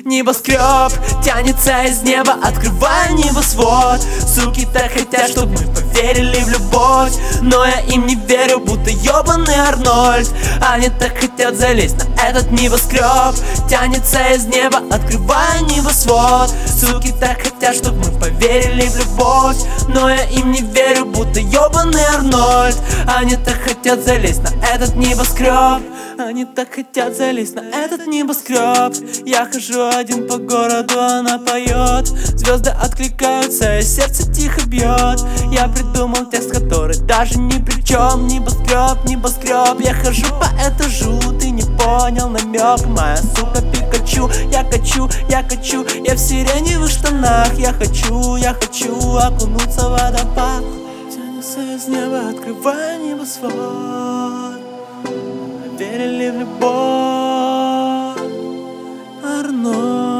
Небоскреб тянется из неба, открывая небосвод. Суки так хотят, чтобы мы поверили в любовь, но я им не верю, будто ёбаный Арнольд. Они так хотят залезть на этот небоскреб. Тянется из неба, открывая небосвод. Суки так хотят, чтобы мы поверили в любовь, но я им не верю, будто ёбаный Арнольд. Они так хотят залезть на этот небоскреб. Они так хотят залезть на этот небоскреб. Я хожу один по городу, она поет. Звезды откликаются, и сердце тихо бьет. Я придумал текст, который даже ни при чем. Небоскреб, небоскреб, я хожу по этажу. Ты не понял намек, моя сука Пикачу. Я качу, я качу, я в сиреневых штанах. Я хочу окунуться в водопад. Тянется из неба, открывая небосвод. Верили в любовь, Арнольд.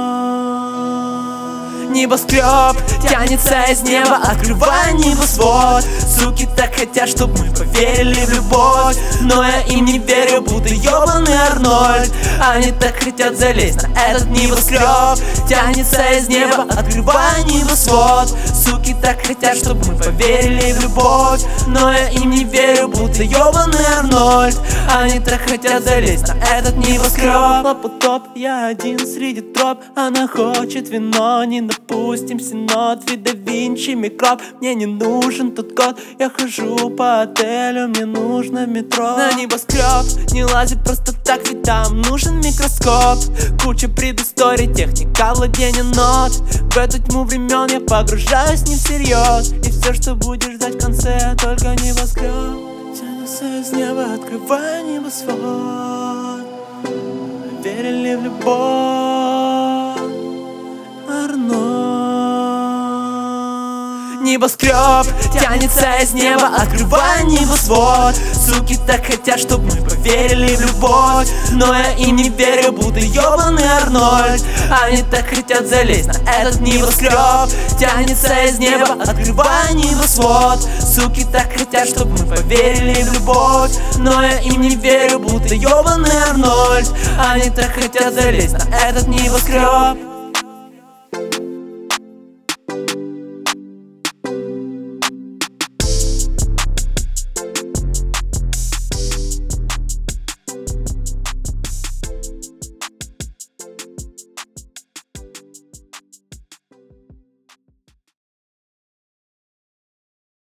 Небоскреб тянется из неба, открывая небосвод. Суки так хотят, чтобы мы поверили в любовь, но я им не верю, будто ёбаный Арнольд. Они так хотят залезть на этот небоскреб. Тянется из неба, открывая небосвод. Суки так хотят, чтобы мы поверили в любовь, но я им не верю, будто ёбаный Арнольд. Они так хотят залезть на этот небоскреб. Лапотоп, я один среди троп. Она хочет вино, не допустим синод. Вид да Винчи, микроб, мне не нужен тут код. Я хожу по отелю, мне нужно метро. На небоскреб не лазит просто так, ведь там нужен микроскоп. Куча предысторий, техника владения нот. В эту тьму времен я погружаюсь не всерьез. И все, что будешь ждать в конце, только небоскреб. Тянется из неба, открывая небосвод. Верили в любовь, Арнольд. Небоскреб тянется из неба, открывая небосвод. Суки так хотят, чтобы мы поверили в любовь, но я им не верю, будто ёбаный Арнольд. Они так хотят залезть на этот небоскреб. Тянется из неба, открывая небосвод. Суки так хотят, чтобы мы поверили в любовь, но я им не верю, будто ёбаный Арнольд. Они так хотят залезть на этот небоскреб.